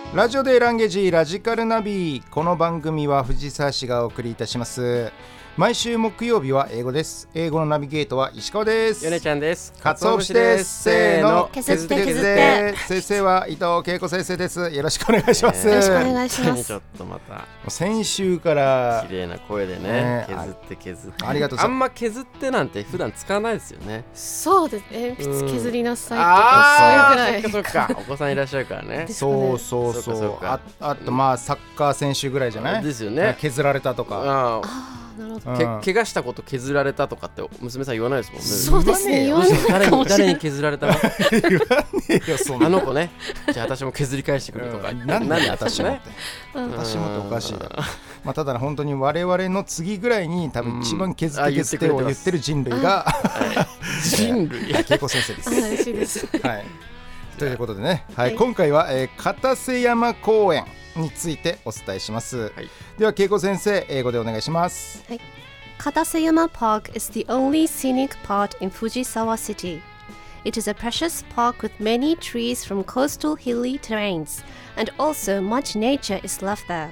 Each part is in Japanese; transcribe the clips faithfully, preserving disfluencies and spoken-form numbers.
ラジオでランゲージラジカルナビ。この番組は藤沢市がお送りいたします。毎週木曜日は英語です。英語のナビゲートは石川です。 ヨネちゃんです。 かつお節です。せーの、 削って削って先生は伊藤恵子先生です。よろしくお願いします。 よろしくお願いします。 ちょっとまた先週から綺麗な声でね、 ね削って削ってありがとう。 あんま削ってなんて普段使わないですよね。 そうです。鉛筆削りなさいとあかそういうぐらい。 ーそっかそっかお子さんいらっしゃるからね。 そうそうそう。 そうかそうかああとまあサッカー選手ぐらいじゃないですよね。 削られたとか。 あああ、なるほど。 うんけ怪我したこと削られたとかって娘さん言わないですもんね。 そうですね。言わない誰に誰にかもしれない。 削られたの言わねえよそんな。 あの子ね。じゃあ私も削り返してくるとか。 うんなんで私もって。 うん私もっておかしいだろ。まあただ本当に我々の次ぐらいに多分一番削って削ってを言ってる人類が人類。 恵子先生です。 あ、嬉しいです。 はい。ということでね、はい、 はい今回は、えー、片瀬山公園についてお伝えします。 はい、 では恵子先生、英語でお願いします。 はい。Kataseyama Park is the only scenic part in Fujisawa City. It is a precious park with many trees from coastal hilly terrains, and also much nature is left there.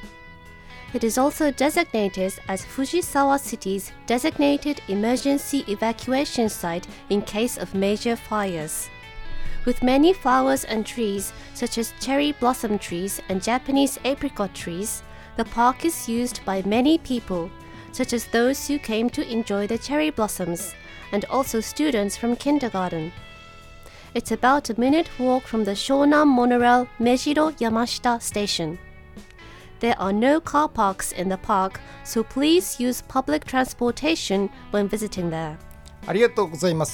It is also designated as Fujisawa City's designated emergency evacuation site in case of major fires. With many flowers and trees, such as cherry blossom trees and Japanese apricot trees, the park is used by many people, such as those who came to enjoy the cherry blossoms, and also students from kindergarten. It's about a minute walk from the Shonan monorail Mejiro Yamashita station. There are no car parks in the park, so please use public transportation when visiting there. ありがとうございます。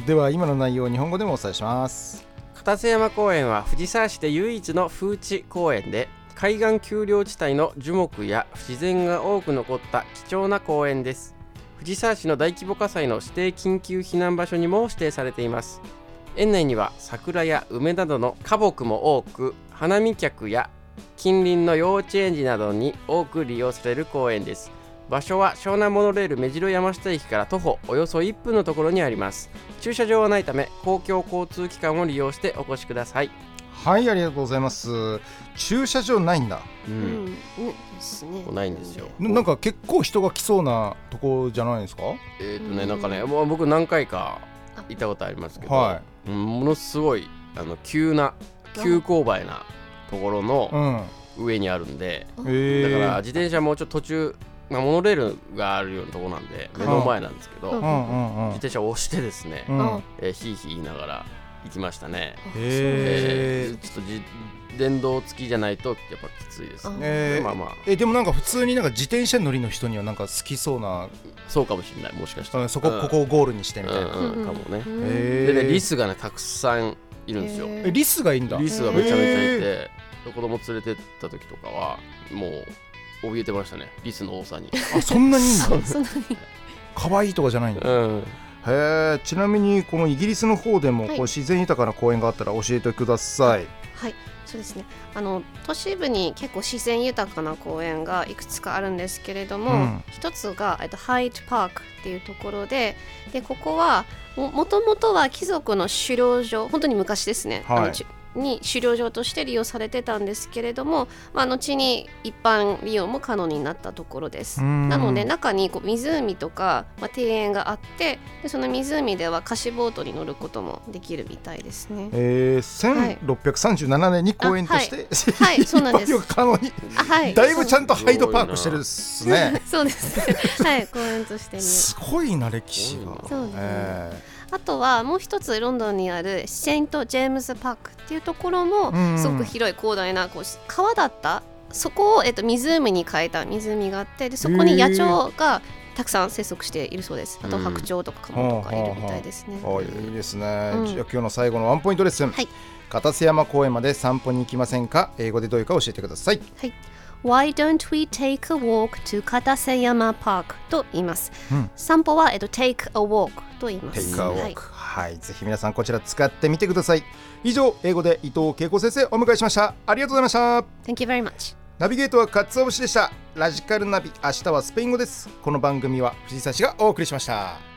では今の内容を日本語でもお伝えします。 片瀬山公園は藤沢市で唯一の風地公園で、海岸丘陵地帯の樹木や自然が多く残った貴重な公園です。藤沢市の大規模火災の指定緊急避難場所にも指定されています。園内には桜や梅などの花木も多く、花見客や近隣の幼稚園児などに多く利用される公園です。場所は湘南モノレール目白山下駅から徒歩およそいっぷんのところにあります。駐車場はないため公共交通機関を利用してお越しください。 はい、ありがとうございます。駐車場ないんだ。 う、 うんん、ですね。 ないんですよ。 ななんか結構人が来そうなとこじゃないですか。 えっ、ー、とねなんかね、もう僕何回か行ったことありますけど、 はうんものすごいあの急な急勾配なところい。うのん。 上にあるんで、 へーだから自転車もちょっと途中、まあ、モノレールがあるようなところなんで目の前なんですけど、 うんうんうんうん自転車を押してですね、 うんあえー、ひいひい言いながら行きましたね。 へーえーちょっとじ電動付きじゃないとやっぱきついですね。 えーまあまあえでもなんか普通になんか自転車乗りの人にはなんか好きそうな、 そうかもしれない、もしかしたらうんそこ、 うんここをゴールにしてみたいな。 うんうんかもね。 へーでねリスがねたくさんいるんですよ。 へえリスがいいんだ。 リスがめちゃめちゃいて、子供連れてった時とかはもう怯えてましたね、リスの多さに。 あ、そんなにいいんだ。 そんなに。 可愛いとかじゃないんだ。 うん、 へえ。ちなみにこのイギリスの方でもはいこう自然豊かな公園があったら教えてください。 はい、そうですね。あの都市部に結構自然豊かな公園がいくつかあるんですけれども、 うん一つがえっとハイドパークっていうところで、でここはももともとは貴族の狩猟場、本当に昔ですね。 はいあのちに狩猟場として利用されてたんですけれども、まあ、後に一般利用も可能になったところです。 うんなので中にこう湖とか、まあ、庭園があって、でその湖では貸しボートに乗ることもできるみたいですね。 えー、せんろっぴゃくさんじゅうななねんに公園として、 はいそうなんです一般利用可能に。 あ、はい、 だいぶちゃんとハイドパークしてるっすね。 そうですね。はい、公園として見る。 すごいな歴史が。 そうですねえあとはもう一つロンドンにあるセント・ジェームズ・パークっていうところもうんすごく広い広大なこう川だった、そこを、えっと、湖に変えた湖があって、でそこに野鳥がたくさん生息しているそうです。あとうん白鳥とかカモとかいるみたいですね。 ー、あいいですね。 うんじゃあ今日の最後のワンポイントレッスン。 はい片瀬山公園まで散歩に行きませんか。英語でどういうか教えてください。 はい。Why don't we take a walk to Kataseyama Park と言います。 うん散歩は、えっと、take a walk と言います。 Take a はい walk。はい、ぜひ皆さんこちら使ってみてください。以上、英語で伊藤恵子先生お迎えしました。ありがとうございました。 Thank you very much。 ナビゲートはかつお節でした。ラジカルナビ、明日はスペイン語です。この番組は藤井さしがお送りしました。